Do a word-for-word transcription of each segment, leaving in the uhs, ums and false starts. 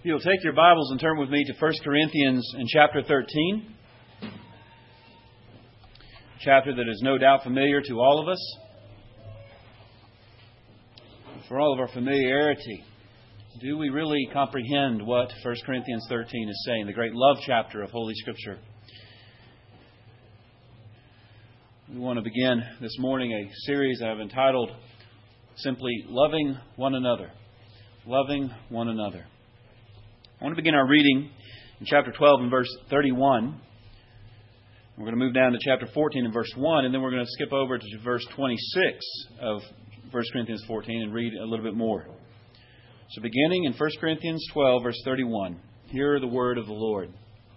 You'll take your Bibles and turn with me to First Corinthians in chapter thirteen. A chapter that is no doubt familiar to all of us. For all of our familiarity, do we really comprehend what First Corinthians thirteen is saying, the great love chapter of Holy Scripture? We want to begin this morning a series I've entitled simply Loving One Another. Loving One Another. I want to begin our reading in chapter twelve and verse thirty-one. We're going to move down to chapter fourteen and verse one, and then we're going to skip over to verse twenty-six of First Corinthians fourteen and read a little bit more. So beginning in First Corinthians twelve, verse thirty-one, hear the word of the Lord.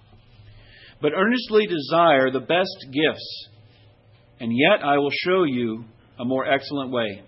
But earnestly desire the best gifts, and yet I will show you a more excellent way.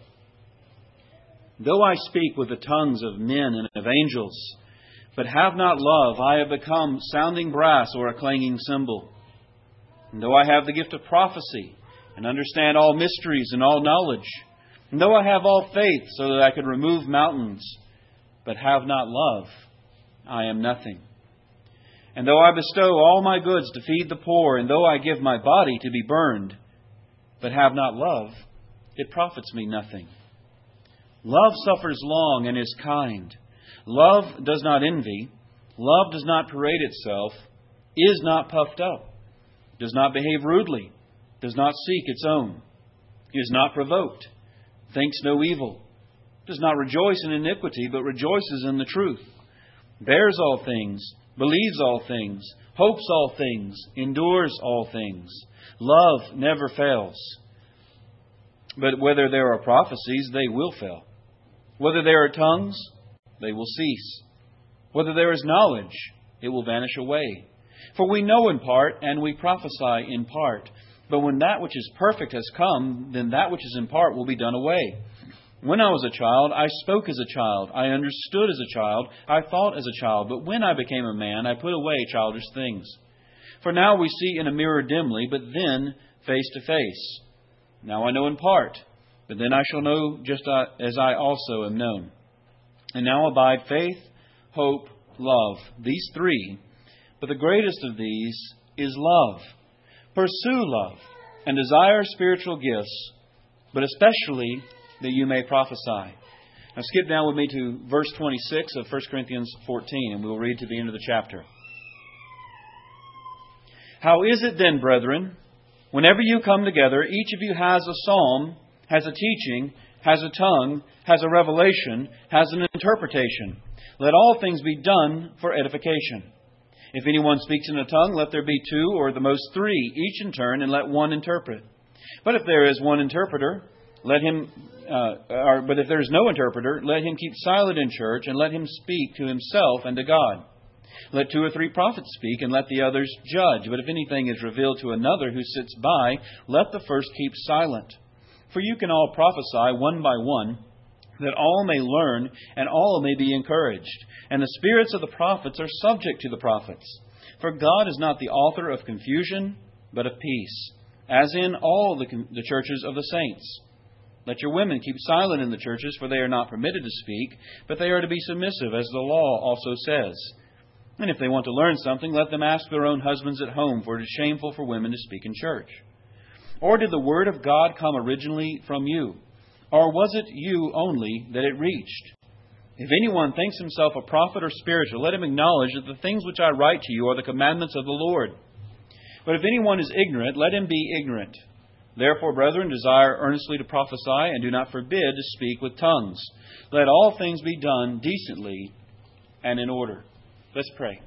Though I speak with the tongues of men and of angels, but have not love, I have become sounding brass or a clanging cymbal. And though I have the gift of prophecy, and understand all mysteries and all knowledge, and though I have all faith so that I could remove mountains, but have not love, I am nothing. And though I bestow all my goods to feed the poor, and though I give my body to be burned, but have not love, it profits me nothing. Love suffers long and is kind. Love does not envy. Love does not parade itself, is not puffed up, does not behave rudely, does not seek its own, is not provoked, thinks no evil, does not rejoice in iniquity, but rejoices in the truth, bears all things, believes all things, hopes all things, endures all things. Love never fails. But whether there are prophecies, they will fail. Whether there are tongues, they will cease. Whether there is knowledge, it will vanish away. For we know in part, and we prophesy in part. But when that which is perfect has come, then that which is in part will be done away. When I was a child, I spoke as a child. I understood as a child. I thought as a child. But when I became a man, I put away childish things. For now we see in a mirror dimly, but then face to face. Now I know in part, but then I shall know just as I also am known. And now abide faith, hope, love, these three. But the greatest of these is love. Pursue love and desire spiritual gifts, but especially that you may prophesy. Now skip down with me to verse twenty-six of First Corinthians fourteen, and we'll read to the end of the chapter. How is it then, brethren, whenever you come together, each of you has a psalm, has a teaching, has a tongue, has a revelation, has an interpretation. Let all things be done for edification. If anyone speaks in a tongue, let there be two or the most three, each in turn, and let one interpret. But if there is one interpreter, let him. Uh, or, but if there is no interpreter, let him keep silent in church, and let him speak to himself and to God. Let two or three prophets speak, and let the others judge. But if anything is revealed to another who sits by, let the first keep silent. For you can all prophesy one by one, that all may learn and all may be encouraged. And the spirits of the prophets are subject to the prophets. For God is not the author of confusion, but of peace, as in all the, the churches of the saints. Let your women keep silent in the churches, for they are not permitted to speak, but they are to be submissive, as the law also says. And if they want to learn something, let them ask their own husbands at home, for it is shameful for women to speak in church. Or did the word of God come originally from you? Or was it you only that it reached? If anyone thinks himself a prophet or spiritual, let him acknowledge that the things which I write to you are the commandments of the Lord. But if anyone is ignorant, let him be ignorant. Therefore, brethren, desire earnestly to prophesy, and do not forbid to speak with tongues. Let all things be done decently and in order. Let's pray.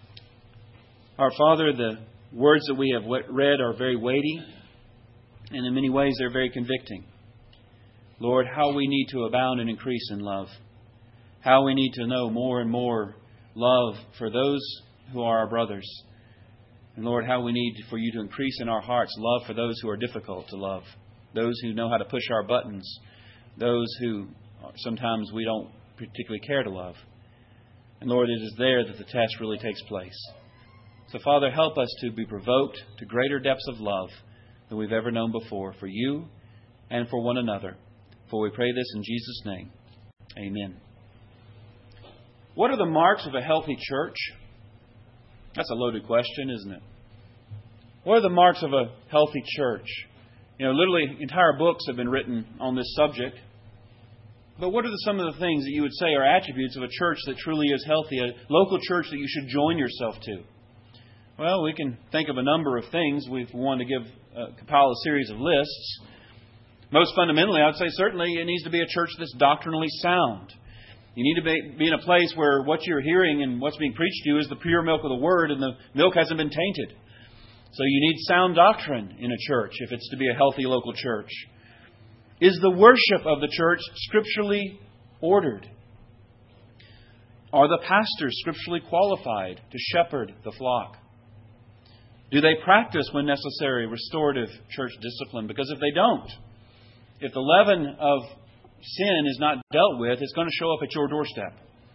Our Father, the words that we have read are very weighty, and in many ways they're very convicting. Lord, how we need to abound and increase in love. How we need to know more and more love for those who are our brothers. And Lord, how we need for you to increase in our hearts love for those who are difficult to love. Those who know how to push our buttons. Those who sometimes we don't particularly care to love. And Lord, it is there that the test really takes place. So Father, help us to be provoked to greater depths of love than we've ever known before for you and for one another. For we pray this in Jesus' name. Amen. What are the marks of a healthy church? That's a loaded question, isn't it? What are the marks of a healthy church? You know, literally entire books have been written on this subject. But what are the, some of the things that you would say are attributes of a church that truly is healthy, a local church that you should join yourself to? Well, we can think of a number of things. We want to give uh, compile a series of lists. Most fundamentally, I would say certainly it needs to be a church that's doctrinally sound. You need to be, be in a place where what you're hearing and what's being preached to you is the pure milk of the Word, and the milk hasn't been tainted. So you need sound doctrine in a church if it's to be a healthy local church. Is the worship of the church scripturally ordered? Are the pastors scripturally qualified to shepherd the flock? Do they practice, when necessary, restorative church discipline? Because if they don't, if the leaven of sin is not dealt with, it's going to show up at your doorstep.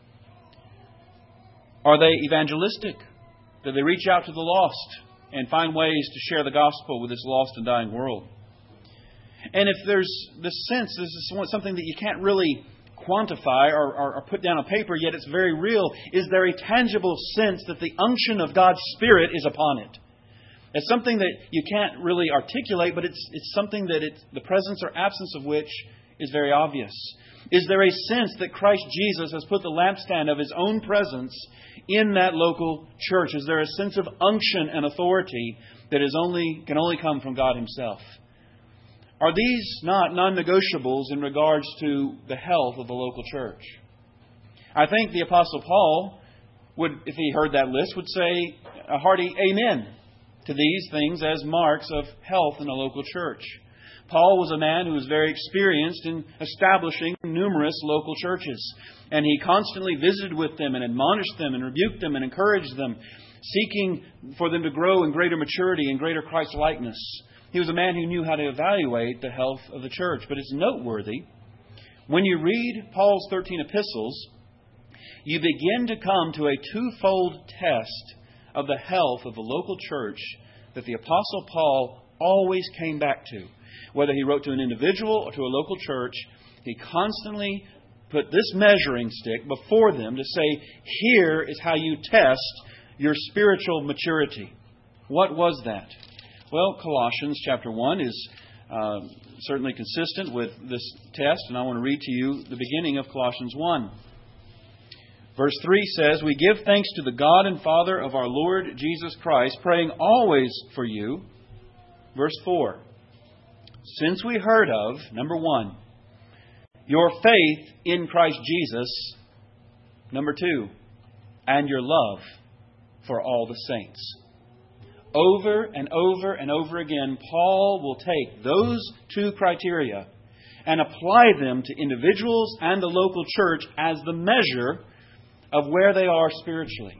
Are they evangelistic? Do they reach out to the lost and find ways to share the gospel with this lost and dying world? And if there's this sense, this is something that you can't really quantify or, or, or put down on paper, yet it's very real, is there a tangible sense that the unction of God's Spirit is upon it? It's something that you can't really articulate, but it's it's something that it's, the presence or absence of which is very obvious. Is there a sense that Christ Jesus has put the lampstand of His own presence in that local church? Is there a sense of unction and authority that is only can only come from God Himself? Are these not non-negotiables in regards to the health of the local church? I think the Apostle Paul would, if he heard that list, would say a hearty amen to these things as marks of health in a local church. Paul was a man who was very experienced in establishing numerous local churches. And he constantly visited with them and admonished them and rebuked them and encouraged them, seeking for them to grow in greater maturity and greater Christ-likeness. He was a man who knew how to evaluate the health of the church. But it's noteworthy, when you read Paul's thirteen epistles, you begin to come to a twofold test of the health of the local church that the Apostle Paul always came back to. Whether he wrote to an individual or to a local church, he constantly put this measuring stick before them to say, here is how you test your spiritual maturity. What was that? Well, Colossians chapter one is uh, certainly consistent with this test, and I want to read to you the beginning of Colossians one. Verse three says, "We give thanks to the God and Father of our Lord Jesus Christ, praying always for you." Verse four, "Since we heard of," number one, "your faith in Christ Jesus," number two, "and your love for all the saints." Over and over and over again, Paul will take those two criteria and apply them to individuals and the local church as the measure of where they are spiritually.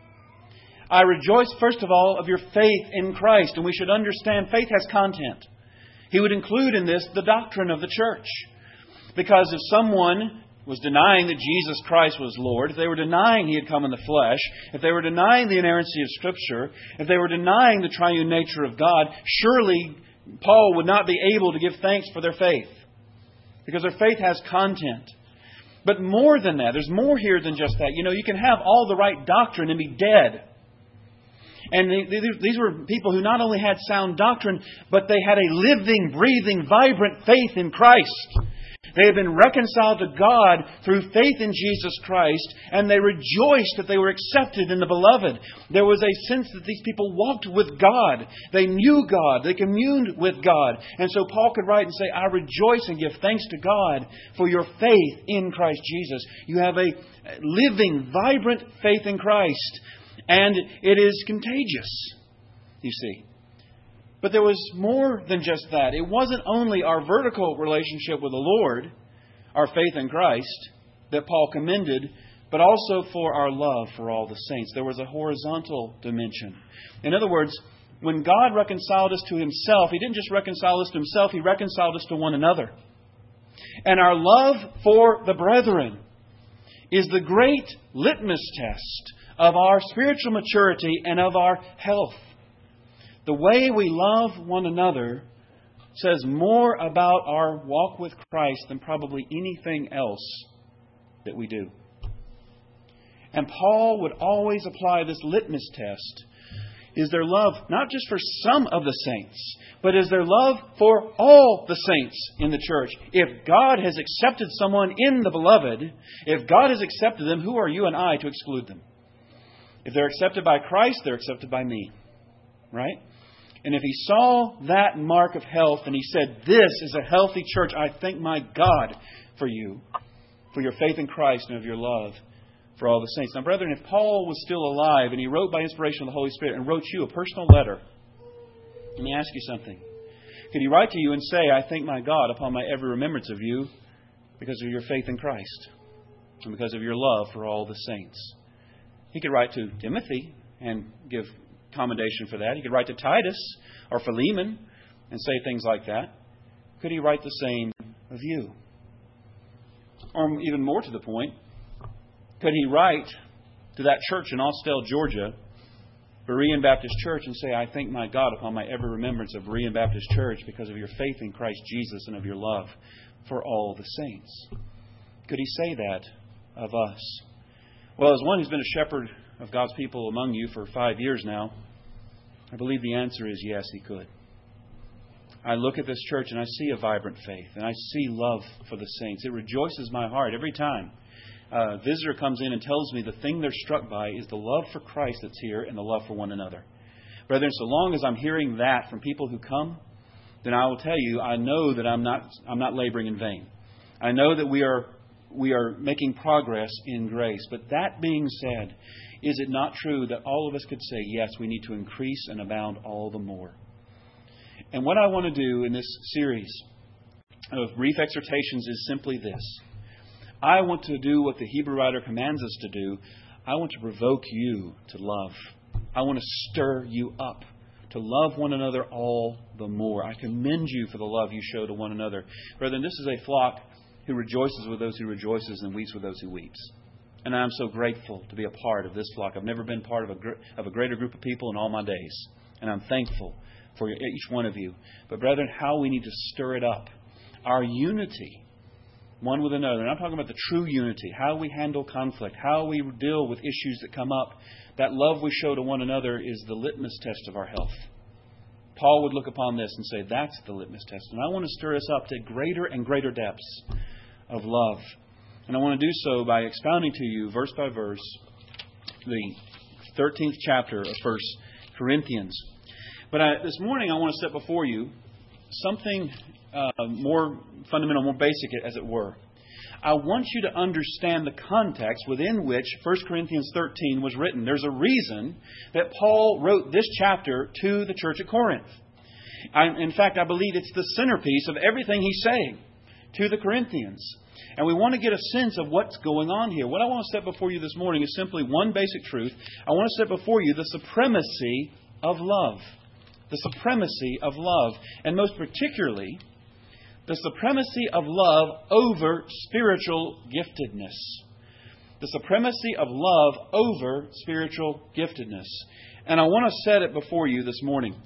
I rejoice, first of all, of your faith in Christ. And we should understand faith has content. He would include in this the doctrine of the church. Because if someone was denying that Jesus Christ was Lord, if they were denying He had come in the flesh, if they were denying the inerrancy of Scripture, if they were denying the triune nature of God, surely Paul would not be able to give thanks for their faith. Because their faith has content. But more than that, there's more here than just that. You know, you can have all the right doctrine and be dead. And these were people who not only had sound doctrine, but they had a living, breathing, vibrant faith in Christ. They had been reconciled to God through faith in Jesus Christ, and they rejoiced that they were accepted in the Beloved. There was a sense that these people walked with God. They knew God. They communed with God. And so Paul could write and say, I rejoice and give thanks to God for your faith in Christ Jesus. You have a living, vibrant faith in Christ, and it is contagious, you see. But there was more than just that. It wasn't only our vertical relationship with the Lord, our faith in Christ, that Paul commended, but also for our love for all the saints. There was a horizontal dimension. In other words, when God reconciled us to Himself, He didn't just reconcile us to Himself, He reconciled us to one another. And our love for the brethren is the great litmus test of our spiritual maturity and of our health. The way we love one another says more about our walk with Christ than probably anything else that we do. And Paul would always apply this litmus test. Is their love not just for some of the saints, but is their love for all the saints in the church? If God has accepted someone in the beloved, if God has accepted them, who are you and I to exclude them? If they're accepted by Christ, they're accepted by me. Right? And if he saw that mark of health and he said, this is a healthy church, I thank my God for you, for your faith in Christ and of your love for all the saints. Now, brethren, if Paul was still alive and he wrote by inspiration of the Holy Spirit and wrote you a personal letter, let me ask you something. Could he write to you and say, I thank my God upon my every remembrance of you because of your faith in Christ and because of your love for all the saints? He could write to Timothy and give commendation for that. He could write to Titus or Philemon and say things like that. Could he write the same of you? Or even more to the point, could he write to that church in Austell, Georgia, Berean Baptist Church, and say, I thank my God upon my every remembrance of Berean Baptist Church because of your faith in Christ Jesus and of your love for all the saints? Could he say that of us? Well, as one who's been a shepherd of God's people among you for five years now, I believe the answer is yes, he could. I look at this church and I see a vibrant faith and I see love for the saints. It rejoices my heart every time a visitor comes in and tells me the thing they're struck by is the love for Christ that's here and the love for one another. Brethren, so long as I'm hearing that from people who come, then I will tell you, I know that I'm not I'm not laboring in vain. I know that we are we are making progress in grace. But that being said, is it not true that all of us could say, yes, we need to increase and abound all the more? And what I want to do in this series of brief exhortations is simply this. I want to do what the Hebrew writer commands us to do. I want to provoke you to love. I want to stir you up to love one another all the more. I commend you for the love you show to one another. Brethren, this is a flock who rejoices with those who rejoices and weeps with those who weeps. And I'm so grateful to be a part of this flock. I've never been part of a, gr- of a greater group of people in all my days. And I'm thankful for each one of you. But brethren, how we need to stir it up. Our unity one with another. And I'm talking about the true unity, how we handle conflict, how we deal with issues that come up. That love we show to one another is the litmus test of our health. Paul would look upon this and say, that's the litmus test. And I want to stir us up to greater and greater depths of love. And I want to do so by expounding to you, verse by verse, the thirteenth chapter of First Corinthians. But I, this morning I want to set before you something uh, more fundamental, more basic, as it were. I want you to understand the context within which First Corinthians thirteen was written. There's a reason that Paul wrote this chapter to the church at Corinth. I, in fact, I believe it's the centerpiece of everything he's saying to the Corinthians. And we want to get a sense of what's going on here. What I want to set before you this morning is simply one basic truth. I want to set before you the supremacy of love. The supremacy of love. And most particularly, the supremacy of love over spiritual giftedness. The supremacy of love over spiritual giftedness. And I want to set it before you this morning.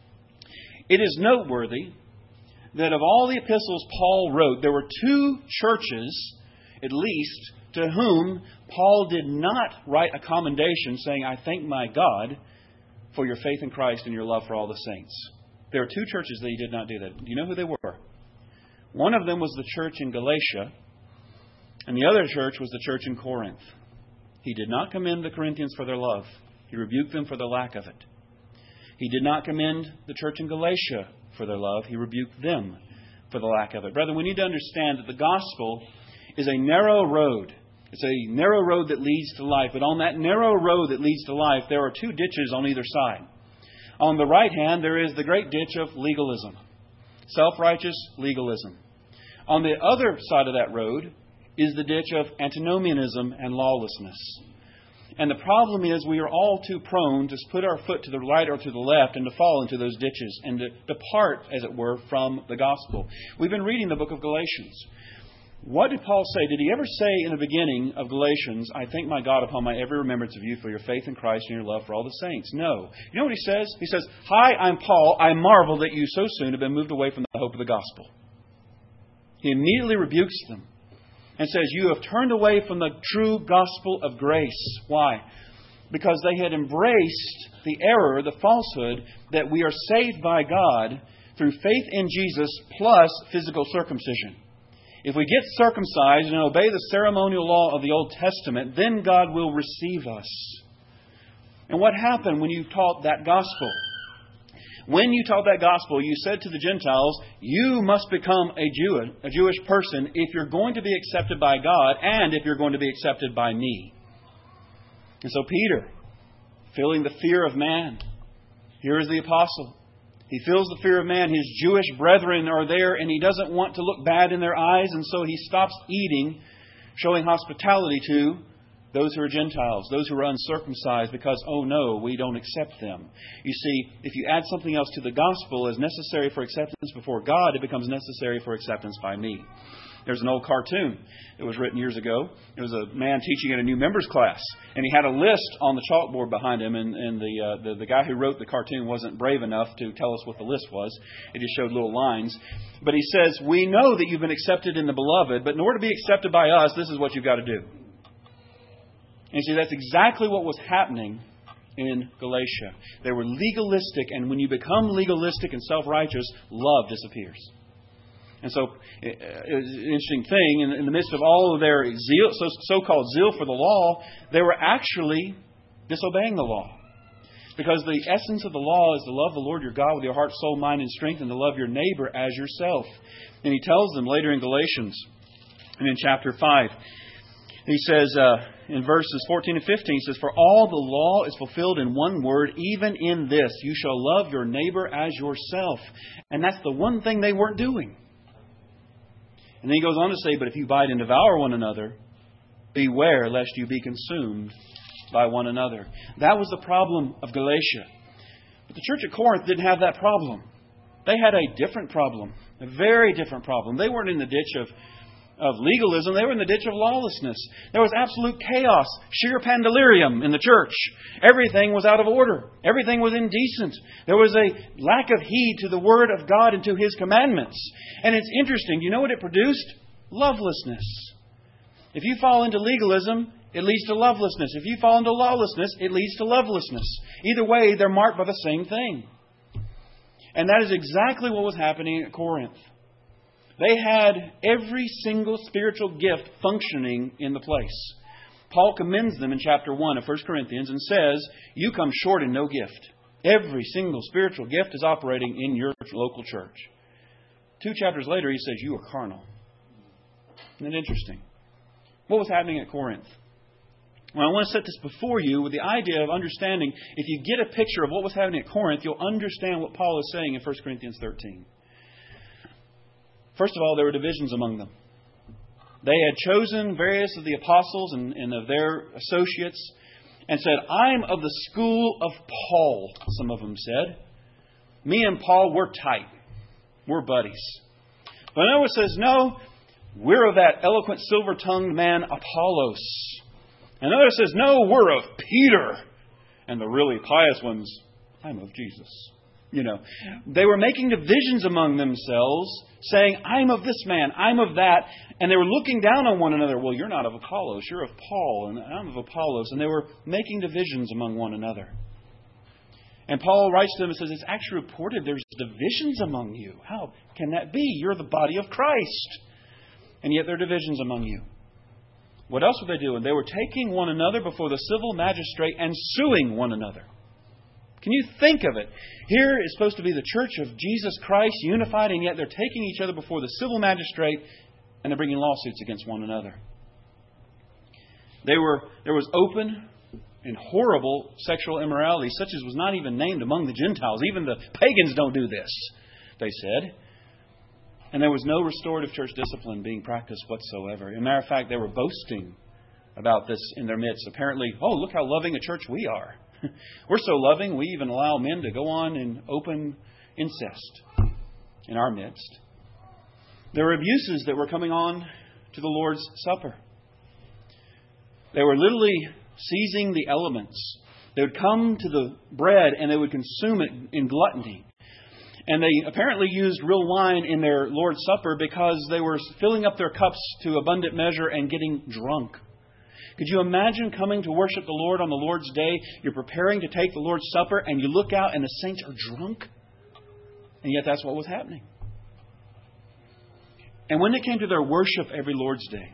It is noteworthy that of all the epistles Paul wrote, there were two churches, at least, to whom Paul did not write a commendation saying, I thank my God for your faith in Christ and your love for all the saints. There are two churches that he did not do that. Do you know who they were? One of them was the church in Galatia, and the other church was the church in Corinth. He did not commend the Corinthians for their love. He rebuked them for the lack of it. He did not commend the church in Galatia for their love. He rebuked them for the lack of it. Brethren, we need to understand that the gospel is a narrow road. It's a narrow road that leads to life. But on that narrow road that leads to life, there are two ditches on either side. On the right hand, there is the great ditch of legalism. Self-righteous legalism. On the other side of that road is the ditch of antinomianism and lawlessness. And the problem is we are all too prone to put our foot to the right or to the left and to fall into those ditches and to depart, as it were, from the gospel. We've been reading the book of Galatians. What did Paul say? Did he ever say in the beginning of Galatians, I thank my God upon my every remembrance of you for your faith in Christ and your love for all the saints? No. You know what he says? He says, Hi, I'm Paul. I marvel that you so soon have been moved away from the hope of the gospel. He immediately rebukes them. and says, you have turned away from the true gospel of grace. Why? Because they had embraced the error, the falsehood, that we are saved by God through faith in Jesus plus physical circumcision. If we get circumcised and obey the ceremonial law of the Old Testament, then God will receive us. And what happened when you taught that gospel? When you taught that gospel, you said to the Gentiles, you must become a Jew, a Jewish person if you're going to be accepted by God and if you're going to be accepted by me. And so Peter, feeling the fear of man, here is the apostle. He feels the fear of man. His Jewish brethren are there and he doesn't want to look bad in their eyes, and so he stops eating, showing hospitality to those who are Gentiles, those who are uncircumcised, because, oh no, we don't accept them. You see, if you add something else to the gospel as necessary for acceptance before God, it becomes necessary for acceptance by me. There's an old cartoon that was written years ago. It was a man teaching in a new members class, and he had a list on the chalkboard behind him, and, and the, uh, the the guy who wrote the cartoon wasn't brave enough to tell us what the list was. It just showed little lines. But he says, we know that you've been accepted in the beloved, but in order to be accepted by us, this is what you've got to do. And you see, that's exactly what was happening in Galatia. They were legalistic, and when you become legalistic and self-righteous, love disappears. And so, it's an interesting thing, in, in the midst of all of their zeal, so, so-called zeal for the law, they were actually disobeying the law. Because the essence of the law is to love the Lord your God with your heart, soul, mind, and strength, and to love your neighbor as yourself. And he tells them later in Galatians, and in chapter five, he says, uh, in verses fourteen and fifteen, he says, for all the law is fulfilled in one word, even in this, you shall love your neighbor as yourself. And that's the one thing they weren't doing. And then he goes on to say, but if you bite and devour one another, beware lest you be consumed by one another. That was the problem of Galatia. But the church at Corinth didn't have that problem. They had a different problem, a very different problem. They weren't in the ditch of of legalism, they were in the ditch of lawlessness. There was absolute chaos, sheer pandemonium in the church. Everything was out of order. Everything was indecent. There was a lack of heed to the Word of God and to His commandments. And it's interesting. Do you know what it produced? Lovelessness. If you fall into legalism, it leads to lovelessness. If you fall into lawlessness, it leads to lovelessness. Either way, they're marked by the same thing. And that is exactly what was happening at Corinth. They had every single spiritual gift functioning in the place. Paul commends them in chapter one of First Corinthians and says, you come short in no gift. Every single spiritual gift is operating in your local church. Two chapters later, he says, you are carnal. Isn't that interesting? What was happening at Corinth? Well, I want to set this before you with the idea of understanding, if you get a picture of what was happening at Corinth, you'll understand what Paul is saying in First Corinthians thirteen. First of all, there were divisions among them. They had chosen various of the apostles and, and of their associates and said, I'm of the school of Paul, some of them said. Me and Paul, we're tight. We're buddies. But another says, no, we're of that eloquent silver-tongued man, Apollos. Another says, no, we're of Peter. And the really pious ones, I'm of Jesus. You know, they were making divisions among themselves, saying, I'm of this man, I'm of that. And they were looking down on one another. Well, you're not of Apollos, you're of Paul, and I'm of Apollos. And they were making divisions among one another. And Paul writes to them and says, it's actually reported there's divisions among you. How can that be? You're the body of Christ. And yet there are divisions among you. What else were they doing? They were taking one another before the civil magistrate and suing one another. Can you think of it? Here is supposed to be the church of Jesus Christ, unified, and yet they're taking each other before the civil magistrate and they're bringing lawsuits against one another. They were there was open and horrible sexual immorality, such as was not even named among the Gentiles. Even the pagans don't do this, they said. And there was no restorative church discipline being practiced whatsoever. As a matter of fact, they were boasting about this in their midst. Apparently, oh, look how loving a church we are. We're so loving, we even allow men to go on in open incest in our midst. There were abuses that were coming on to the Lord's Supper. They were literally seizing the elements. They would come to the bread and they would consume it in gluttony. And they apparently used real wine in their Lord's Supper because they were filling up their cups to abundant measure and getting drunk. Could you imagine coming to worship the Lord on the Lord's Day? You're preparing to take the Lord's Supper and you look out and the saints are drunk? And yet that's what was happening. And when it came to their worship every Lord's Day,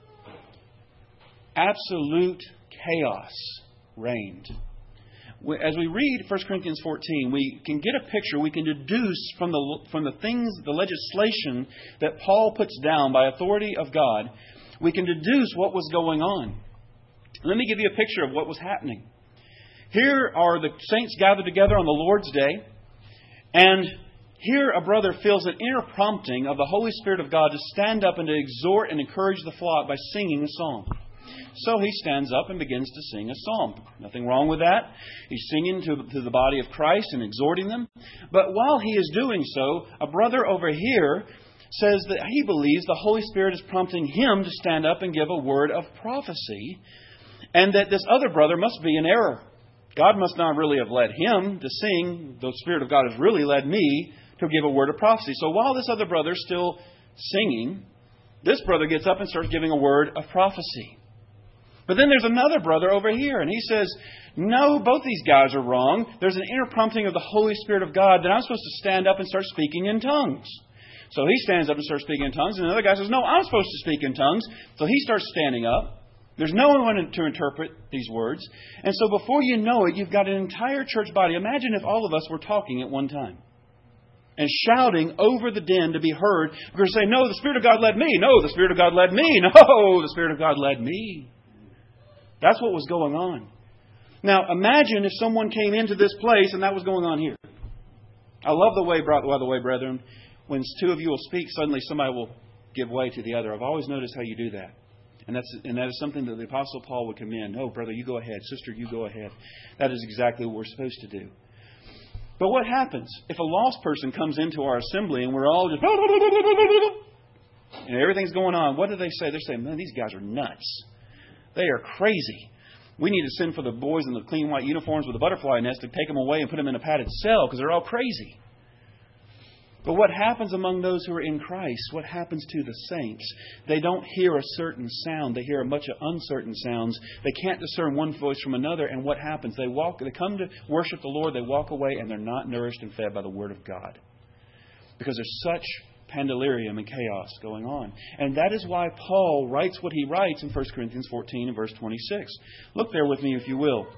absolute chaos reigned. As we read First Corinthians fourteen, we can get a picture, we can deduce from the from the things, the legislation that Paul puts down by authority of God, we can deduce what was going on. Let me give you a picture of what was happening. Here are the saints gathered together on the Lord's Day, and here a brother feels an inner prompting of the Holy Spirit of God to stand up and to exhort and encourage the flock by singing a psalm. So he stands up and begins to sing a psalm. Nothing wrong with that. He's singing to, to the body of Christ and exhorting them. But while he is doing so, a brother over here says that he believes the Holy Spirit is prompting him to stand up and give a word of prophecy, and that this other brother must be in error. God must not really have led him to sing. The Spirit of God has really led me to give a word of prophecy. So while this other brother is still singing, this brother gets up and starts giving a word of prophecy. But then there's another brother over here, and he says, no, both these guys are wrong. There's an inner prompting of the Holy Spirit of God that I'm supposed to stand up and start speaking in tongues. So he stands up and starts speaking in tongues, and another guy says, no, I'm supposed to speak in tongues. So he starts standing up. There's no one to interpret these words. And so before you know it, you've got an entire church body. Imagine if all of us were talking at one time and shouting over the din to be heard. We're going to say, no, the Spirit of God led me. No, the Spirit of God led me. No, the Spirit of God led me. That's what was going on. Now, imagine if someone came into this place and that was going on here. I love the way, by the way, brethren, when two of you will speak, suddenly somebody will give way to the other. I've always noticed how you do that. And that's and that is something that the Apostle Paul would commend. Oh, brother, you go ahead. Sister, you go ahead. That is exactly what we're supposed to do. But what happens if a lost person comes into our assembly and we're all just... and everything's going on? What do they say? They're saying, man, these guys are nuts. They are crazy. We need to send for the boys in the clean white uniforms with the butterfly nest to take them away and put them in a padded cell because they're all crazy. But what happens among those who are in Christ? What happens to the saints? They don't hear a certain sound. They hear a bunch of uncertain sounds. They can't discern one voice from another. And what happens? They walk. They come to worship the Lord. They walk away and they're not nourished and fed by the Word of God. Because there's such pandalirium and chaos going on. And that is why Paul writes what he writes in First Corinthians fourteen and verse twenty-six. Look there with me if you will.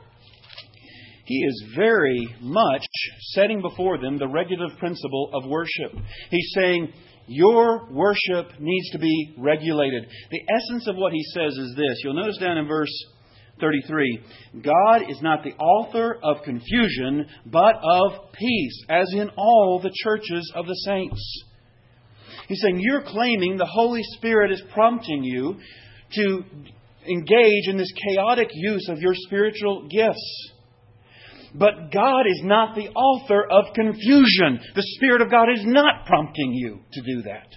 He is very much setting before them the regulative principle of worship. He's saying, your worship needs to be regulated. The essence of what he says is this. You'll notice down in verse thirty-three, God is not the author of confusion, but of peace, as in all the churches of the saints. He's saying, you're claiming the Holy Spirit is prompting you to engage in this chaotic use of your spiritual gifts. But God is not the author of confusion. The Spirit of God is not prompting you to do that.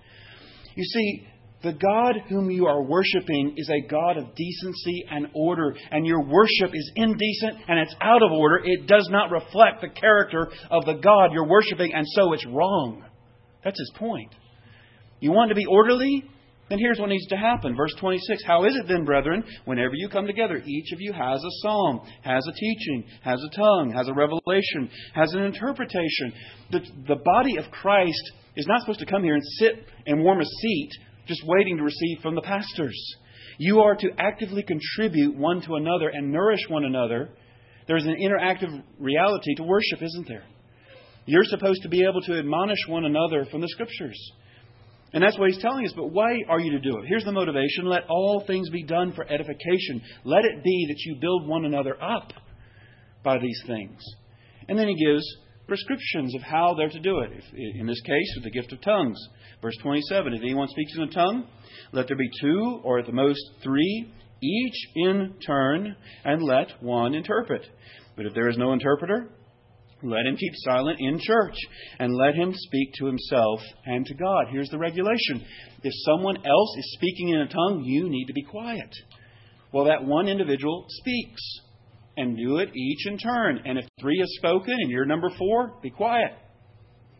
You see, the God whom you are worshiping is a God of decency and order. And your worship is indecent and it's out of order. It does not reflect the character of the God you're worshiping, and so it's wrong. That's his point. You want to be orderly? Then here's what needs to happen. Verse twenty-six. How is it then, brethren, whenever you come together, each of you has a psalm, has a teaching, has a tongue, has a revelation, has an interpretation. The, the body of Christ is not supposed to come here and sit and warm a seat just waiting to receive from the pastors. You are to actively contribute one to another and nourish one another. There's an interactive reality to worship, isn't there? You're supposed to be able to admonish one another from the Scriptures. And that's what he's telling us. But why are you to do it? Here's the motivation. Let all things be done for edification. Let it be that you build one another up by these things. And then he gives prescriptions of how they're to do it. If, in this case, with the gift of tongues. Verse twenty-seven. If anyone speaks in a tongue, let there be two or at the most three, each in turn, and let one interpret. But if there is no interpreter, let him keep silent in church, and let him speak to himself and to God. Here's the regulation. If someone else is speaking in a tongue, you need to be quiet. Well, that one individual speaks, and do it each in turn. And if three have spoken and you're number four, be quiet.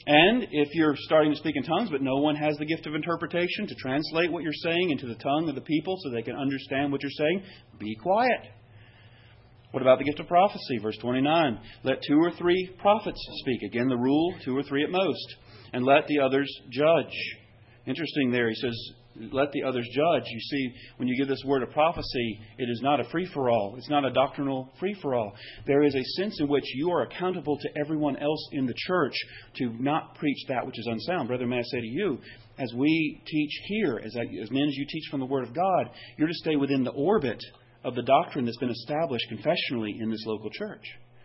And if you're starting to speak in tongues, but no one has the gift of interpretation to translate what you're saying into the tongue of the people so they can understand what you're saying, be quiet. What about the gift of prophecy? Verse twenty-nine. Let two or three prophets speak. Again, the rule, two or three at most. And let the others judge. Interesting there. He says, let the others judge. You see, when you give this word of prophecy, it is not a free-for-all. It's not a doctrinal free-for-all. There is a sense in which you are accountable to everyone else in the church to not preach that which is unsound. Brother, may I say to you, as we teach here, as, I, as men as you teach from the Word of God, you're to stay within the orbit of the doctrine that's been established confessionally in this local church.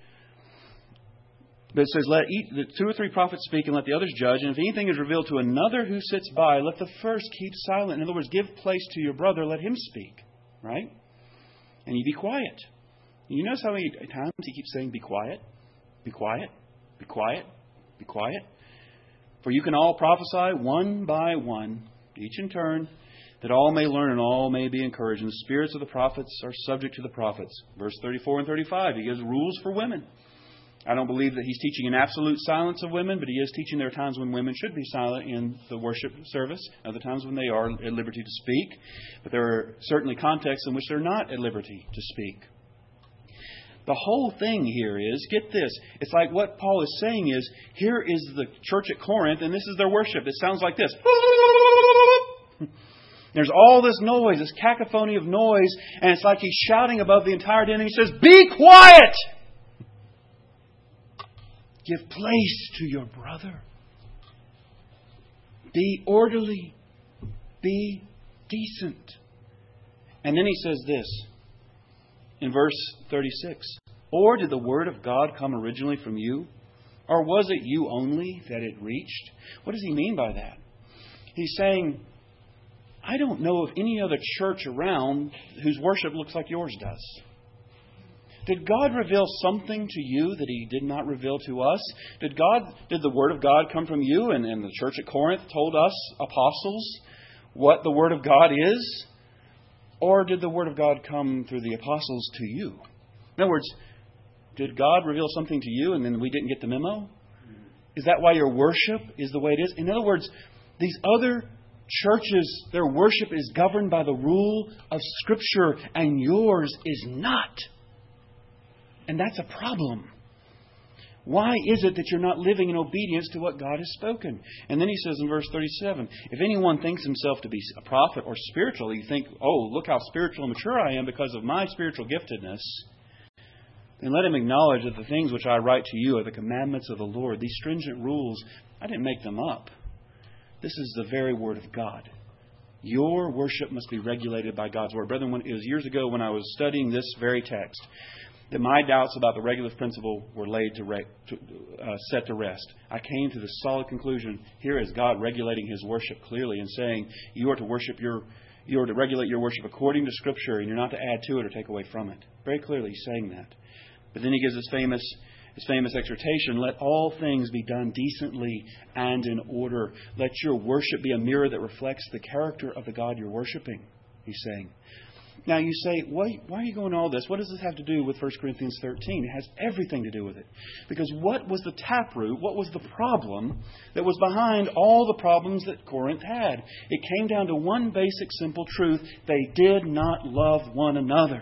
But it says, let each, the two or three prophets speak and let the others judge. And if anything is revealed to another who sits by, let the first keep silent. In other words, give place to your brother, let him speak. Right? And you be quiet. You notice how many times he keeps saying, be quiet, be quiet, be quiet, be quiet. For you can all prophesy one by one, each in turn, that all may learn and all may be encouraged. And the spirits of the prophets are subject to the prophets. Verse thirty-four and thirty-five, he gives rules for women. I don't believe that he's teaching an absolute silence of women, but he is teaching there are times when women should be silent in the worship service, other times when they are at liberty to speak. But there are certainly contexts in which they're not at liberty to speak. The whole thing here is, get this, it's like what Paul is saying is, here is the church at Corinth, and this is their worship. It sounds like this. There's all this noise, this cacophony of noise, and it's like he's shouting above the entire den, and he says, be quiet! Give place to your brother. Be orderly. Be decent. And then he says this in verse thirty-six. Or did the word of God come originally from you? Or was it you only that it reached? What does he mean by that? He's saying, I don't know of any other church around whose worship looks like yours does. Did God reveal something to you that He did not reveal to us? Did God, did the Word of God come from you and, and the church at Corinth told us, apostles, what the Word of God is? Or did the Word of God come through the apostles to you? In other words, did God reveal something to you and then we didn't get the memo? Is that why your worship is the way it is? In other words, these other churches, their worship is governed by the rule of Scripture and yours is not. And that's a problem. Why is it that you're not living in obedience to what God has spoken? And then he says in verse thirty-seven, if anyone thinks himself to be a prophet or spiritual, you think, oh, look how spiritual and mature I am because of my spiritual giftedness, then let him acknowledge that the things which I write to you are the commandments of the Lord. These stringent rules, I didn't make them up. This is the very Word of God. Your worship must be regulated by God's Word. Brethren, when, it was years ago when I was studying this very text, that my doubts about the regulative principle were laid to, re- to uh, set to rest. I came to the solid conclusion, here is God regulating His worship clearly and saying, you are to worship your, you are to regulate your worship according to Scripture, and you're not to add to it or take away from it. Very clearly He's saying that. But then He gives His famous, His famous exhortation, let all things be done decently and in order. Let your worship be a mirror that reflects the character of the God you're worshiping, He's saying. Now you say, why, why are you going all this? What does this have to do with First Corinthians thirteen? It has everything to do with it. Because what was the taproot, what was the problem that was behind all the problems that Corinth had? It came down to one basic simple truth. They did not love one another.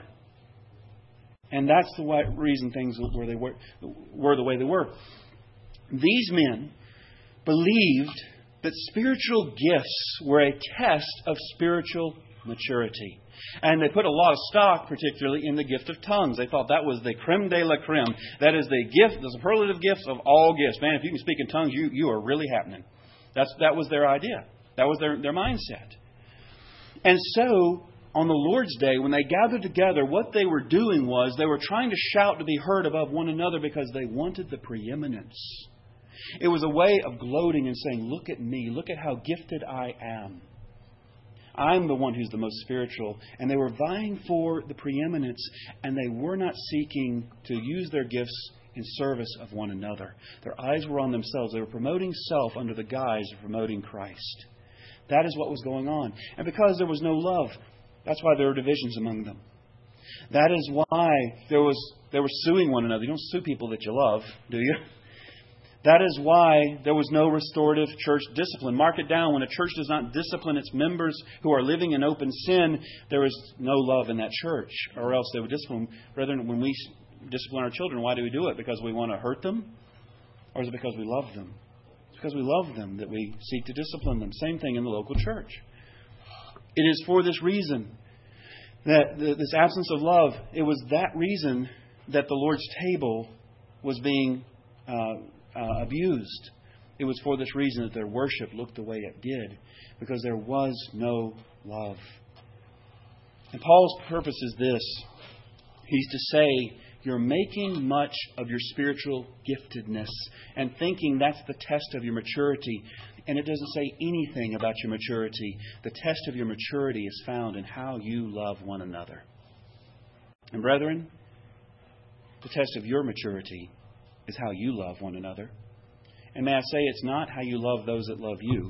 And that's the reason things were, they were, were the way they were. These men believed that spiritual gifts were a test of spiritual maturity. And they put a lot of stock, particularly in the gift of tongues. They thought that was the creme de la creme. That is the gift, the superlative gifts of all gifts. Man, if you can speak in tongues, you, you are really happening. That's, that was their idea. That was their, their mindset. And so, on the Lord's Day, when they gathered together, what they were doing was they were trying to shout to be heard above one another because they wanted the preeminence. It was a way of gloating and saying, look at me, look at how gifted I am. I'm the one who's the most spiritual. And they were vying for the preeminence, and they were not seeking to use their gifts in service of one another. Their eyes were on themselves. They were promoting self under the guise of promoting Christ. That is what was going on. And because there was no love, that's why there were divisions among them. That is why there was they were suing one another. You don't sue people that you love, do you? That is why there was no restorative church discipline. Mark it down. When a church does not discipline its members who are living in open sin, there is no love in that church, or else they would discipline. Brethren, when we discipline our children, why do we do it? Because we want to hurt them? Or is it because we love them? It's because we love them that we seek to discipline them. Same thing in the local church. It is for this reason, that this absence of love, it was that reason that the Lord's table was being uh, uh, abused. It was for this reason that their worship looked the way it did, because there was no love. And Paul's purpose is this. He's to say, you're making much of your spiritual giftedness and thinking that's the test of your maturity. And it doesn't say anything about your maturity. The test of your maturity is found in how you love one another. And brethren, the test of your maturity is how you love one another. And may I say, it's not how you love those that love you.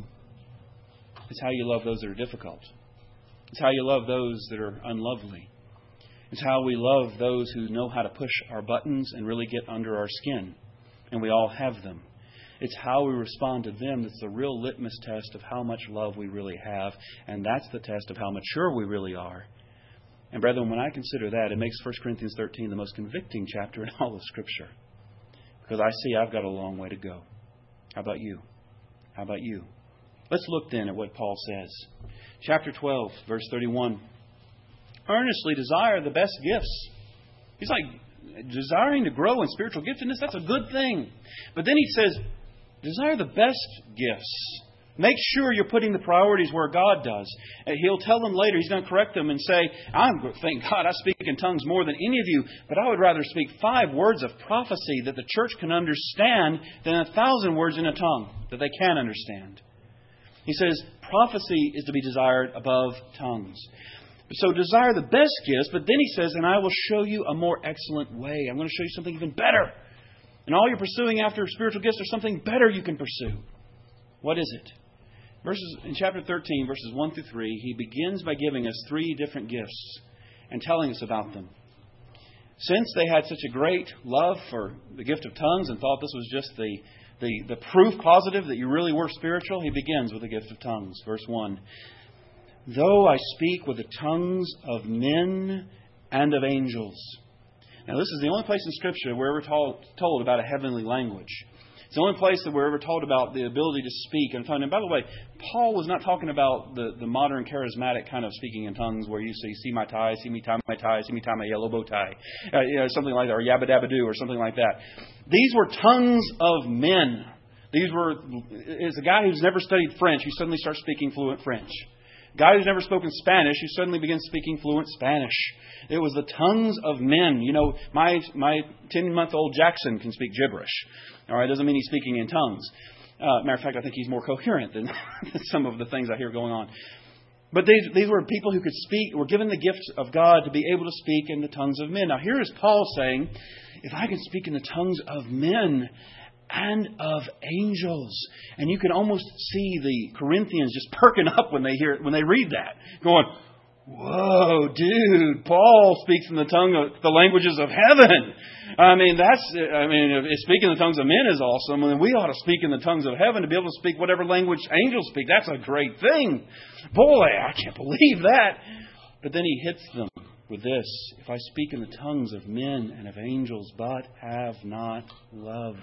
It's how you love those that are difficult. It's how you love those that are unlovely. It's how we love those who know how to push our buttons and really get under our skin. And we all have them. It's how we respond to them that's the real litmus test of how much love we really have. And that's the test of how mature we really are. And brethren, when I consider that, it makes First Corinthians thirteen the most convicting chapter in all of Scripture. Because I see I've got a long way to go. How about you? How about you? Let's look then at what Paul says. Chapter twelve, verse thirty-one. Earnestly desire the best gifts. He's like, desiring to grow in spiritual giftedness, that's a good thing. But then he says, desire the best gifts. Make sure you're putting the priorities where God does. And he'll tell them later, he's going to correct them and say, I'm thank God I speak in tongues more than any of you, but I would rather speak five words of prophecy that the church can understand than a thousand words in a tongue that they can't understand. He says, prophecy is to be desired above tongues. So desire the best gifts, but then he says, and I will show you a more excellent way. I'm going to show you something even better. And all you're pursuing after spiritual gifts, there's something better you can pursue. What is it? Verses in chapter thirteen, verses one through three, he begins by giving us three different gifts and telling us about them. Since they had such a great love for the gift of tongues and thought this was just the, the, the proof positive that you really were spiritual, he begins with the gift of tongues. Verse one. Though I speak with the tongues of men and of angels. Now this is the only place in Scripture where we're told, told about a heavenly language. It's the only place that we're ever told about the ability to speak in tongues. And by the way, Paul was not talking about the, the modern charismatic kind of speaking in tongues where you say, see my tie, see me tie my tie, see me tie my yellow bow tie. Uh, you know, something like that, or yabba dabba doo, or something like that. These were tongues of men. These were, it's a guy who's never studied French who suddenly starts speaking fluent French. A guy who's never spoken Spanish who suddenly begins speaking fluent Spanish. It was the tongues of men. You know, my my ten-month-old Jackson can speak gibberish. All right, doesn't mean he's speaking in tongues. Uh, matter of fact, I think he's more coherent than some of the things I hear going on. But these, these were people who could speak, were given the gift of God to be able to speak in the tongues of men. Now here is Paul saying, if I can speak in the tongues of men and of angels. And you can almost see the Corinthians just perking up when they hear when they read that. Going, whoa, dude, Paul speaks in the tongue of the languages of heaven. I mean, that's, I mean, if speaking in the tongues of men is awesome, then we ought to speak in the tongues of heaven to be able to speak whatever language angels speak. That's a great thing. Boy, I can't believe that. But then he hits them with this. If I speak in the tongues of men and of angels, but have not love,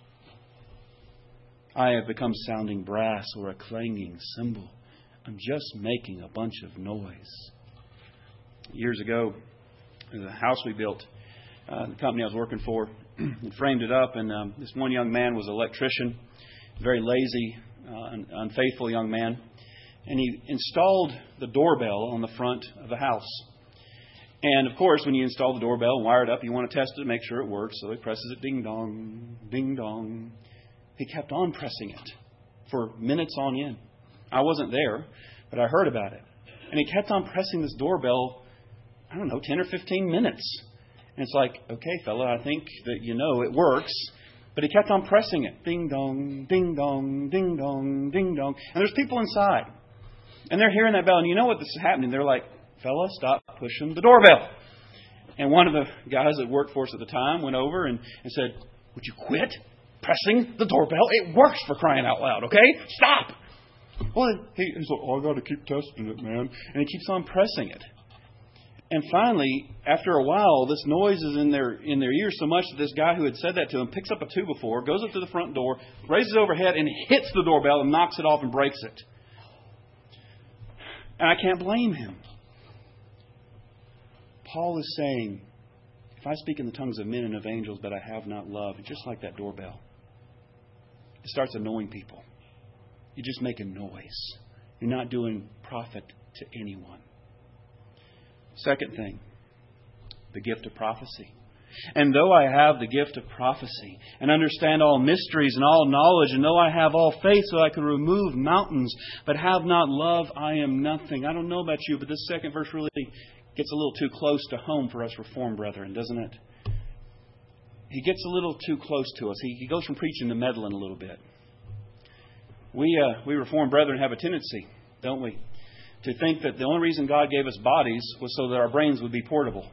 I have become sounding brass or a clanging cymbal. I'm just making a bunch of noise. Years ago, there's a house we built. Uh, the company I was working for and framed it up, and um, this one young man was an electrician, very lazy, uh, un- unfaithful young man, and he installed the doorbell on the front of the house. And of course, when you install the doorbell and wire it up, you want to test it to make sure it works. So he presses it, ding dong, ding dong. He kept on pressing it for minutes on end. I wasn't there, but I heard about it. And he kept on pressing this doorbell, I don't know, ten or fifteen minutes. And it's like, okay, fella, I think that you know it works. But he kept on pressing it. Ding dong, ding dong, ding dong, ding dong. And there's people inside. And they're hearing that bell. And you know what this is happening. They're like, fella, stop pushing the doorbell. And one of the guys that worked for us at the time went over and, and said, would you quit pressing the doorbell. It works, for crying out loud, okay? Stop! Well, he, he's like, oh, I got to keep testing it, man. And he keeps on pressing it. And finally, after a while, this noise is in their in their ears so much that this guy who had said that to him picks up a two before, goes up to the front door, raises it overhead, and hits the doorbell and knocks it off and breaks it. And I can't blame him. Paul is saying, if I speak in the tongues of men and of angels, but I have not love, it's just like that doorbell. It starts annoying people. You're just making noise. You're not doing profit to anyone. Second thing, the gift of prophecy. And though I have the gift of prophecy and understand all mysteries and all knowledge, and though I have all faith so I can remove mountains, but have not love, I am nothing. I don't know about you, but this second verse really gets a little too close to home for us Reformed brethren, doesn't it? He gets a little too close to us. He, he goes from preaching to meddling a little bit. We, uh, we Reformed brethren have a tendency, don't we, to think that the only reason God gave us bodies was so that our brains would be portable.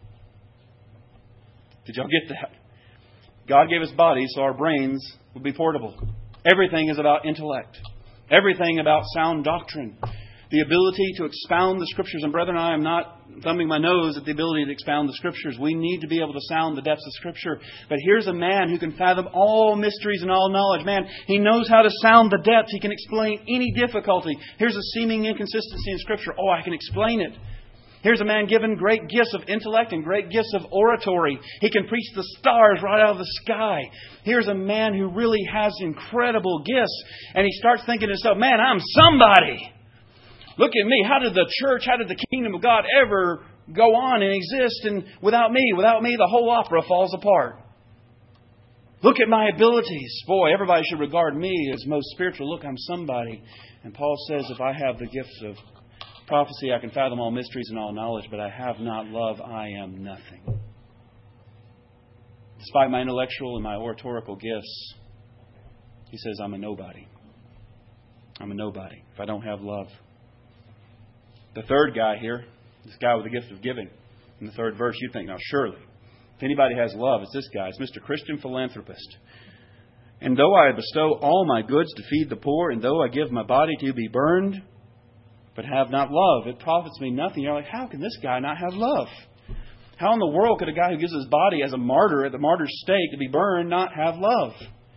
Did y'all get that? God gave us bodies so our brains would be portable. Everything is about intellect. Everything about sound doctrine. The ability to expound the Scriptures. And brethren, I am not thumbing my nose at the ability to expound the Scriptures. We need to be able to sound the depths of Scripture. But here's a man who can fathom all mysteries and all knowledge. Man, he knows how to sound the depths. He can explain any difficulty. Here's a seeming inconsistency in Scripture. Oh, I can explain it. Here's a man given great gifts of intellect and great gifts of oratory. He can preach the stars right out of the sky. Here's a man who really has incredible gifts. And he starts thinking to himself, man, I'm somebody. Look at me. How did the church, how did the kingdom of God ever go on and exist? And without me, without me, the whole opera falls apart. Look at my abilities. Boy, everybody should regard me as most spiritual. Look, I'm somebody. And Paul says, if I have the gifts of prophecy, I can fathom all mysteries and all knowledge, but I have not love, I am nothing. Despite my intellectual and my oratorical gifts, he says, I'm a nobody. I'm a nobody if I don't have love. The third guy here, this guy with the gift of giving, in the third verse, you think, now surely, if anybody has love, it's this guy. It's Mister Christian Philanthropist. And though I bestow all my goods to feed the poor, and though I give my body to be burned, but have not love, it profits me nothing. You're like, how can this guy not have love? How in the world could a guy who gives his body as a martyr at the martyr's stake to be burned not have love?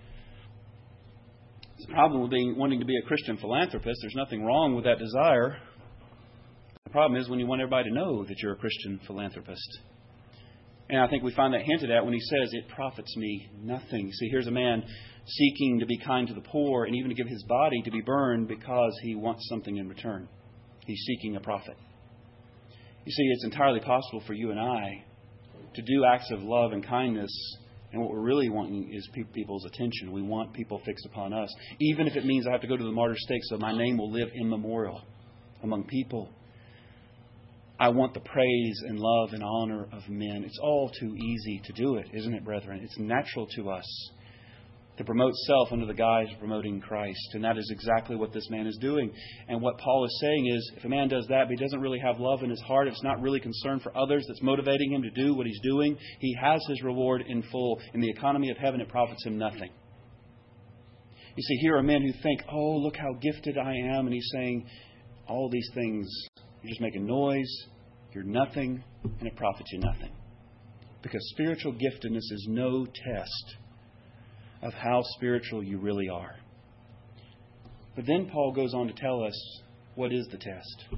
The problem with being wanting to be a Christian philanthropist, there's nothing wrong with that desire. The problem is when you want everybody to know that you're a Christian philanthropist. And I think we find that hinted at when he says, it profits me nothing. See, here's a man seeking to be kind to the poor and even to give his body to be burned because he wants something in return. He's seeking a profit. You see, it's entirely possible for you and I to do acts of love and kindness, and what we're really wanting is people's attention. We want people fixed upon us, even if it means I have to go to the martyr's stake so my name will live in memorial among people. I want the praise and love and honor of men. It's all too easy to do it, isn't it, brethren? It's natural to us to promote self under the guise of promoting Christ. And that is exactly what this man is doing. And what Paul is saying is, if a man does that, but he doesn't really have love in his heart, if it's not really concern for others that's motivating him to do what he's doing, he has his reward in full. In the economy of heaven, it profits him nothing. You see, here are men who think, oh, look how gifted I am. And he's saying, all these things, you're just making noise, you're nothing, and it profits you nothing. Because spiritual giftedness is no test of how spiritual you really are. But then Paul goes on to tell us what is the test.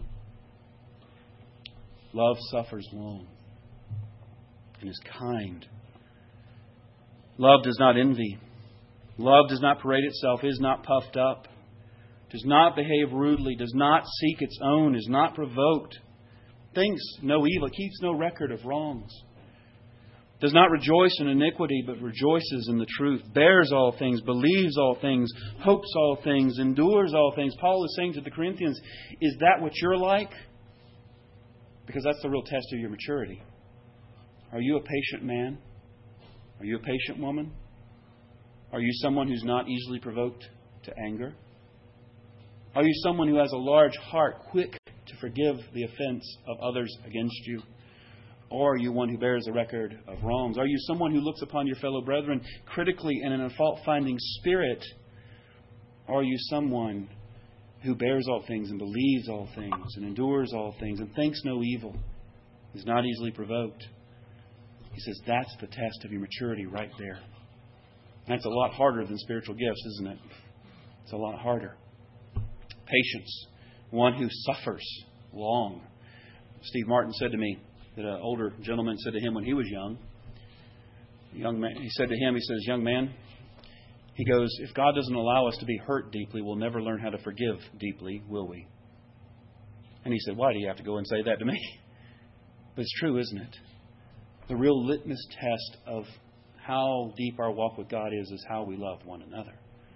Love suffers long and is kind. Love does not envy. Love does not parade itself, is not puffed up, does not behave rudely, does not seek its own, is not provoked, thinks no evil, keeps no record of wrongs. Does not rejoice in iniquity, but rejoices in the truth. Bears all things, believes all things, hopes all things, endures all things. Paul is saying to the Corinthians, is that what you're like? Because that's the real test of your maturity. Are you a patient man? Are you a patient woman? Are you someone who's not easily provoked to anger? Are you someone who has a large heart, quick to forgive the offense of others against you? Or are you one who bears a record of wrongs? Are you someone who looks upon your fellow brethren critically and in a fault-finding spirit? Or are you someone who bears all things and believes all things and endures all things and thinks no evil, is not easily provoked? He says that's the test of your maturity right there. That's a lot harder than spiritual gifts, isn't it? It's a lot harder. Patience. One who suffers long. Steve Martin said to me that an older gentleman said to him when he was young, young man, he said to him, he says, young man, he goes, if God doesn't allow us to be hurt deeply, we'll never learn how to forgive deeply, will we? And he said, why do you have to go and say that to me? But it's true, isn't it? The real litmus test of how deep our walk with God is, is how we love one another.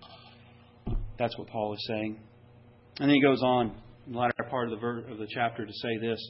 That's what Paul is saying. And then he goes on in the latter part of the, ver- of the chapter to say this.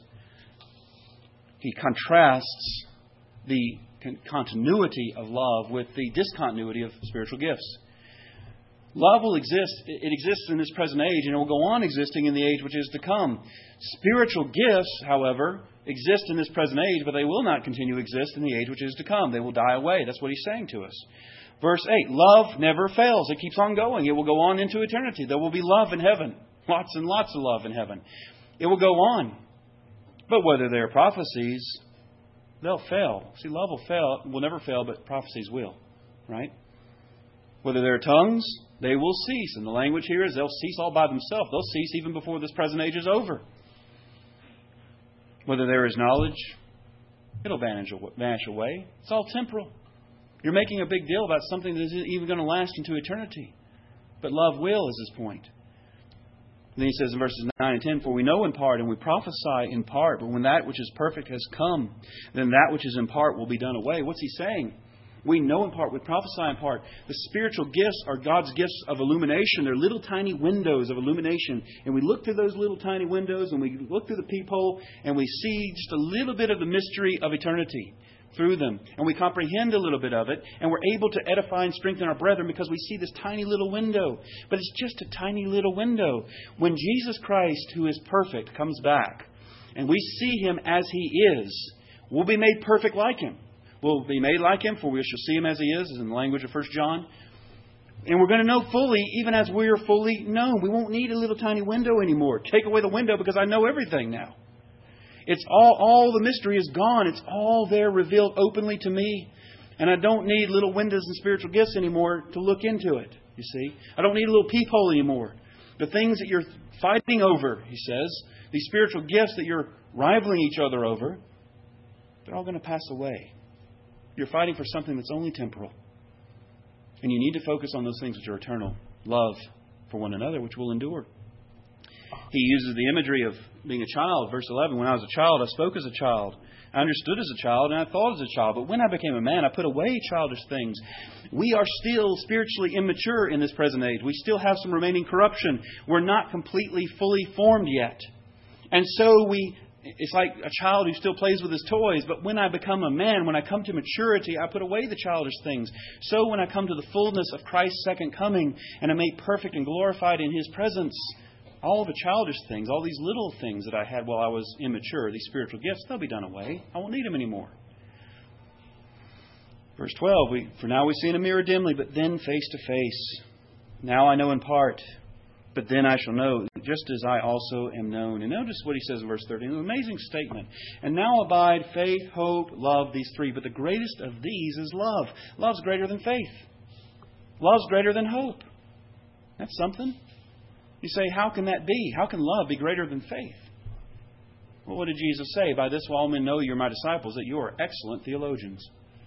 He contrasts the con- continuity of love with the discontinuity of spiritual gifts. Love will exist. It exists in this present age, and it will go on existing in the age which is to come. Spiritual gifts, however, exist in this present age, but they will not continue to exist in the age which is to come. They will die away. That's what he's saying to us. Verse eight, love never fails. It keeps on going. It will go on into eternity. There will be love in heaven. Lots and lots of love in heaven. It will go on. But whether they're prophecies, they'll fail. See, love will fail, will never fail, but prophecies will. Right? Whether they're tongues, they will cease. And the language here is they'll cease all by themselves. They'll cease even before this present age is over. Whether there is knowledge, it'll vanish away. It's all temporal. You're making a big deal about something that isn't even going to last into eternity. But love will is his point. And then he says in verses nine and ten, for we know in part and we prophesy in part, but when that which is perfect has come, then that which is in part will be done away. What's he saying? We know in part, we prophesy in part. The spiritual gifts are God's gifts of illumination. They're little tiny windows of illumination. And we look through those little tiny windows and we look through the peephole and we see just a little bit of the mystery of eternity through them. And we comprehend a little bit of it. And we're able to edify and strengthen our brethren because we see this tiny little window. But it's just a tiny little window. When Jesus Christ, who is perfect, comes back and we see Him as He is, we'll be made perfect like Him. We'll be made like Him, for we shall see Him as He is, is in the language of First John. And we're going to know fully, even as we are fully known. We won't need a little tiny window anymore. Take away the window because I know everything now. It's all, all the mystery is gone. It's all there revealed openly to me. And I don't need little windows and spiritual gifts anymore to look into it, you see. I don't need a little peephole anymore. The things that you're fighting over, he says, these spiritual gifts that you're rivaling each other over, they're all going to pass away. You're fighting for something that's only temporal. And you need to focus on those things which are eternal. Love for one another, which will endure. He uses the imagery of being a child. Verse eleven, when I was a child, I spoke as a child. I understood as a child, and I thought as a child. But when I became a man, I put away childish things. We are still spiritually immature in this present age. We still have some remaining corruption. We're not completely, fully formed yet. And so we... It's like a child who still plays with his toys. But when I become a man, when I come to maturity, I put away the childish things. So when I come to the fullness of Christ's second coming and I'm made perfect and glorified in His presence, all the childish things, all these little things that I had while I was immature, these spiritual gifts, they'll be done away. I won't need them anymore. Verse twelve, we, for now we see in a mirror dimly, but then face to face. Now I know in part, but then I shall know, just as I also am known. And notice what he says in verse thirteen. An amazing statement. And now abide faith, hope, love, these three. But the greatest of these is love. Love's greater than faith. Love's greater than hope. That's something. You say, how can that be? How can love be greater than faith? Well, what did Jesus say? By this will all men know you're my disciples, that you are excellent theologians.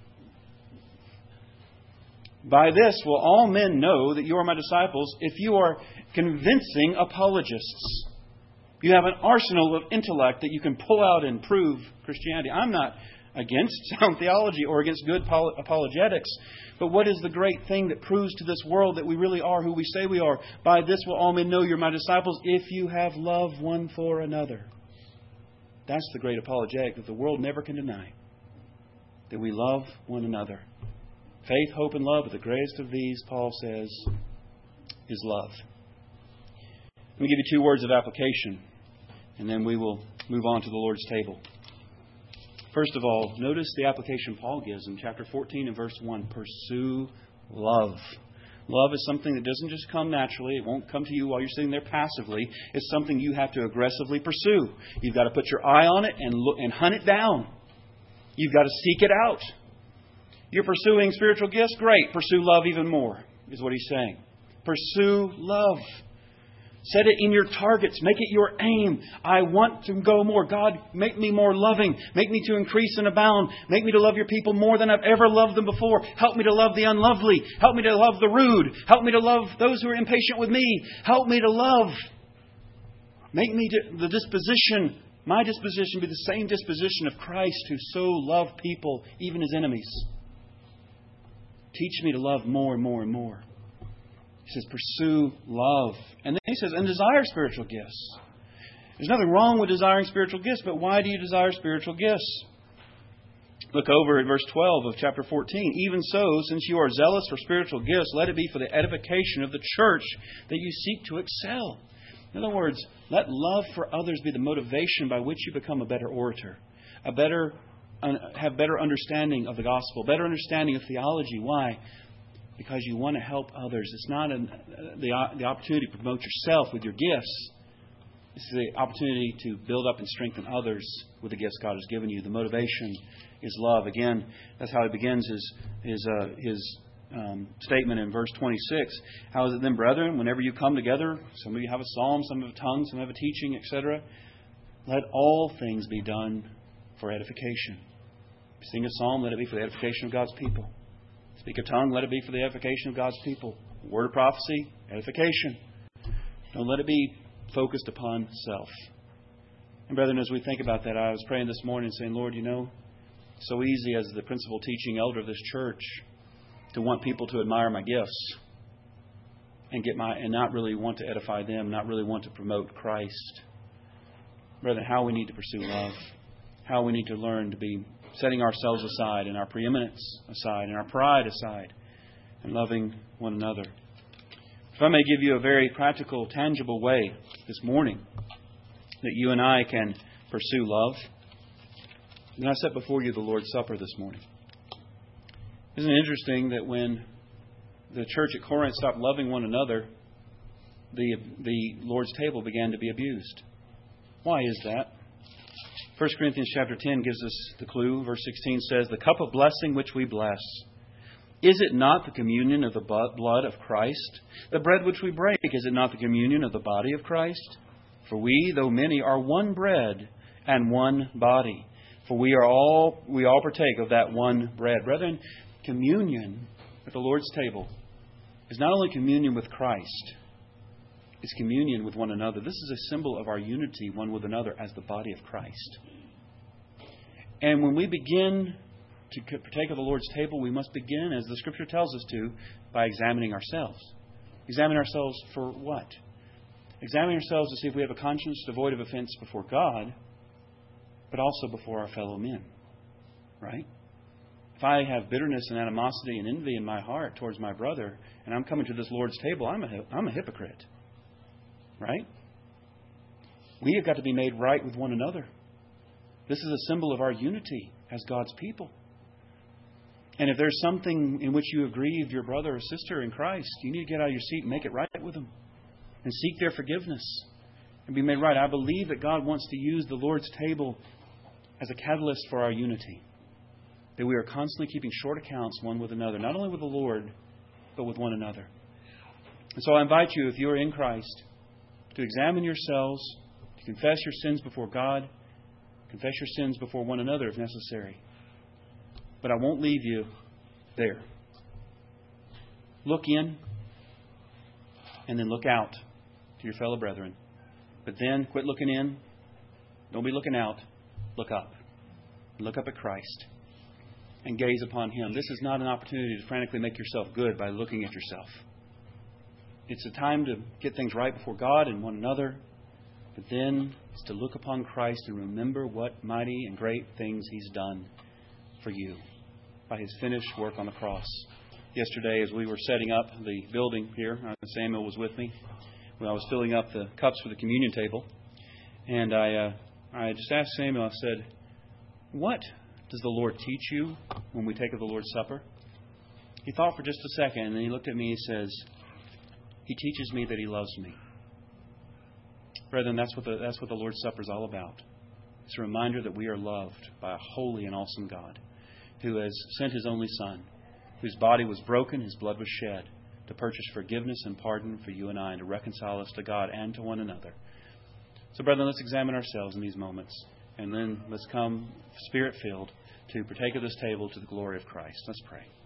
By this will all men know that you are my disciples if you are convincing apologists. You have an arsenal of intellect that you can pull out and prove Christianity. I'm not against sound theology or against good apologetics. But what is the great thing that proves to this world that we really are who we say we are? By this will all men know you're my disciples if you have love one for another. That's the great apologetic that the world never can deny. That we love one another. Faith, hope, and love, but the greatest of these, Paul says, is love. Let me give you two words of application, and then we will move on to the Lord's table. First of all, notice the application Paul gives in chapter fourteen and verse one. Pursue love. Love is something that doesn't just come naturally. It won't come to you while you're sitting there passively. It's something you have to aggressively pursue. You've got to put your eye on it and look and hunt it down. You've got to seek it out. You're pursuing spiritual gifts? Great. Pursue love even more, is what he's saying. Pursue love. Set it in your targets. Make it your aim. I want to go more. God, make me more loving. Make me to increase and abound. Make me to love your people more than I've ever loved them before. Help me to love the unlovely. Help me to love the rude. Help me to love those who are impatient with me. Help me to love. Make me to, the disposition, my disposition be the same disposition of Christ who so loved people, even his enemies. Teach me to love more and more and more. He says, pursue love. And then he says, and desire spiritual gifts. There's nothing wrong with desiring spiritual gifts, but why do you desire spiritual gifts? Look over at verse twelve of chapter fourteen. Even so, since you are zealous for spiritual gifts, let it be for the edification of the church that you seek to excel. In other words, let love for others be the motivation by which you become a better orator, a better, have better understanding of the gospel, better understanding of theology. Why? Because you want to help others. It's not an, the, the opportunity to promote yourself with your gifts. It's the opportunity to build up and strengthen others with the gifts God has given you. The motivation is love. Again, that's how he begins his his uh, his um, statement in verse twenty-six. How is it then, brethren, whenever you come together, some of you have a psalm, some have a tongue, some have a teaching, et cetera. Let all things be done for edification. Sing a psalm, let it be for the edification of God's people. Speak a tongue, let it be for the edification of God's people. Word of prophecy, edification. Don't let it be focused upon self. And brethren, as we think about that, I was praying this morning saying, Lord, you know, so easy as the principal teaching elder of this church to want people to admire my gifts and get my and not really want to edify them, not really want to promote Christ. Brethren, how we need to pursue love, how we need to learn to be setting ourselves aside and our preeminence aside and our pride aside and loving one another. If I may give you a very practical, tangible way this morning that you and I can pursue love, then I set before you the Lord's Supper this morning. Isn't it interesting that when the church at Corinth stopped loving one another, the, the Lord's table began to be abused? Why is that? First Corinthians chapter ten gives us the clue. Verse sixteen says, the cup of blessing which we bless, is it not the communion of the blood of Christ? The bread which we break, is it not the communion of the body of Christ? For we, though many, are one bread and one body. For we are all we all partake of that one bread. Brethren, communion at the Lord's table is not only communion with Christ, it's communion with one another. This is a symbol of our unity one with another as the body of Christ. And when we begin to partake of the Lord's table, we must begin, as the Scripture tells us to, by examining ourselves. Examine ourselves for what? Examine ourselves to see if we have a conscience devoid of offense before God, but also before our fellow men. Right? If I have bitterness and animosity and envy in my heart towards my brother, and I'm coming to this Lord's table, I'm a, I'm a hypocrite. Right? We have got to be made right with one another. This is a symbol of our unity as God's people. And if there's something in which you have grieved your brother or sister in Christ, you need to get out of your seat and make it right with them. And seek their forgiveness and be made right. I believe that God wants to use the Lord's table as a catalyst for our unity. That we are constantly keeping short accounts one with another. Not only with the Lord, but with one another. And so I invite you, if you are in Christ, to examine yourselves, to confess your sins before God, confess your sins before one another if necessary. But I won't leave you there. Look in, and then look out to your fellow brethren. But then quit looking in. Don't be looking out. Look up. Look up at Christ and gaze upon Him. This is not an opportunity to frantically make yourself good by looking at yourself. It's a time to get things right before God and one another. But then it's to look upon Christ and remember what mighty and great things He's done for you by His finished work on the cross. Yesterday, as we were setting up the building here, Samuel was with me when I was filling up the cups for the communion table. And I uh, I just asked Samuel, I said, what Does the Lord teach you when we take of the Lord's Supper? He thought for just a second, and then he looked at me and he says, He teaches me that He loves me. Brethren, that's what the, that's what the Lord's Supper is all about. It's a reminder that we are loved by a holy and awesome God who has sent His only Son, whose body was broken, His blood was shed, to purchase forgiveness and pardon for you and I, and to reconcile us to God and to one another. So, brethren, let's examine ourselves in these moments, and then let's come Spirit-filled to partake of this table to the glory of Christ. Let's pray.